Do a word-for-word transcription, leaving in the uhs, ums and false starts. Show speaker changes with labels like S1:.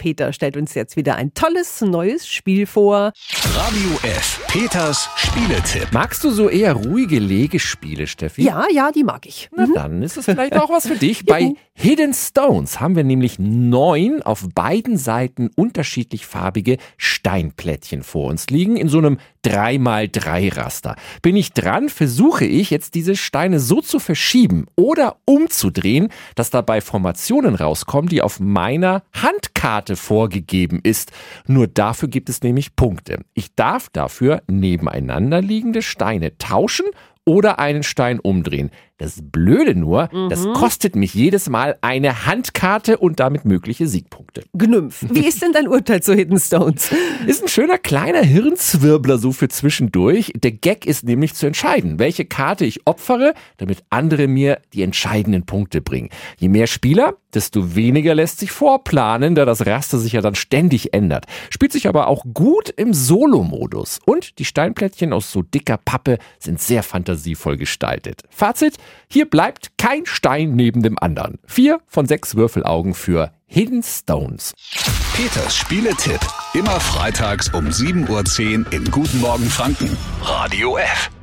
S1: Peter stellt uns jetzt wieder ein tolles neues Spiel vor.
S2: Radio F. Peters Spieletipp.
S3: Magst du so eher ruhige Legespiele, Steffi?
S1: Ja, ja, die mag ich.
S3: Na dann ist es vielleicht auch was für dich. Bei Hidden Stones haben wir nämlich neun auf beiden Seiten unterschiedlich farbige Steinplättchen vor uns liegen in so einem drei mal drei Raster. Bin ich dran, versuche ich jetzt diese Steine so zu verschieben oder umzudrehen, dass dabei Formationen rauskommen, die auf meiner Handkarte vorgegeben ist. Nur dafür gibt es nämlich Punkte. Ich darf dafür nebeneinander liegende Steine tauschen oder einen Stein umdrehen. Das Blöde nur, mhm. das kostet mich jedes Mal eine Handkarte und damit mögliche Siegpunkte.
S1: Gnümpf. Wie ist denn dein Urteil zu Hidden Stones?
S3: Ist ein schöner kleiner Hirnzwirbler so für zwischendurch. Der Gag ist nämlich zu entscheiden, welche Karte ich opfere, damit andere mir die entscheidenden Punkte bringen. Je mehr Spieler, desto weniger lässt sich vorplanen, da das Raster sich ja dann ständig ändert. Spielt sich aber auch gut im Solo-Modus. Und die Steinplättchen aus so dicker Pappe sind sehr fantasievoll gestaltet. Fazit: Hier bleibt kein Stein neben dem anderen. Vier von sechs Würfelaugen für Hidden Stones.
S2: Peters Spieletipp. Immer freitags um sieben Uhr zehn im Guten Morgen Franken. Radio F.